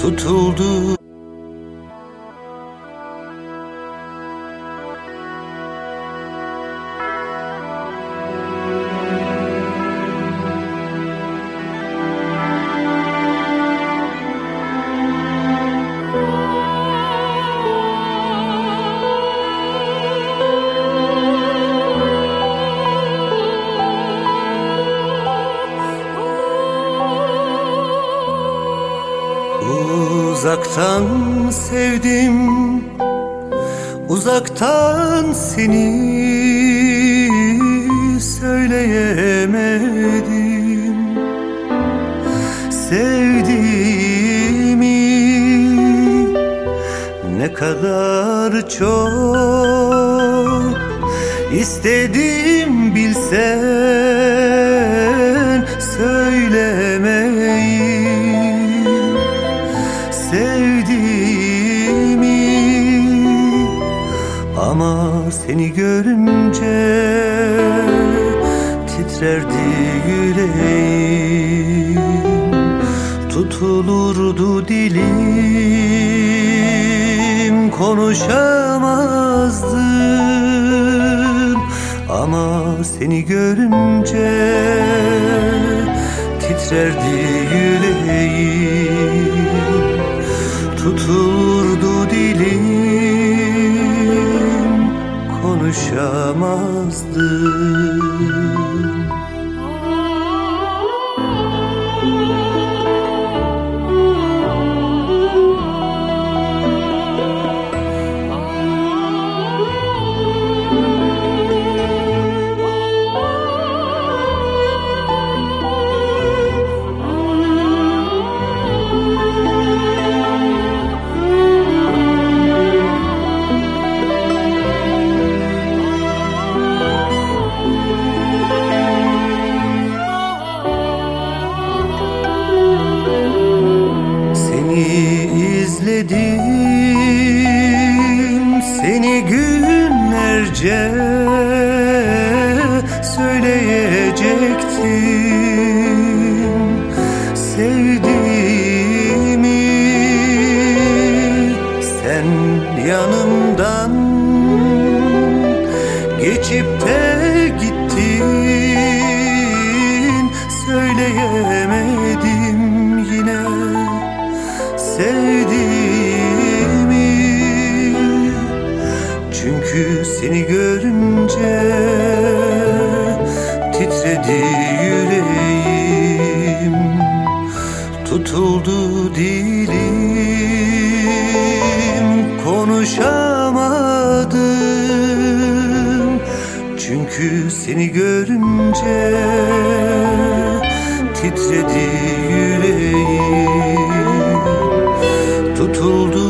tutuldu. Uzaktan sevdim, uzaktan seni söyleyemedim. Sevdiğimi ne kadar çok istedim bilsen söylemeyi. Sevdiğimi ama seni görünce titrerdi yüreğim, tutulurdu dilim, konuşamazdım ama seni görünce titrerdi yüreğim, tutulurdu dilim, konuşamazdım. İzledim seni günlerce, söyleyecektim sevdiğimi. Sen yanımdan geçip de gittin, söyleyemedim yine sevdiğimi. Çünkü seni görünce titredi yüreğim, tutuldu dilim, konuşamadım. Çünkü seni görünce titredi yüreğim, tutuldu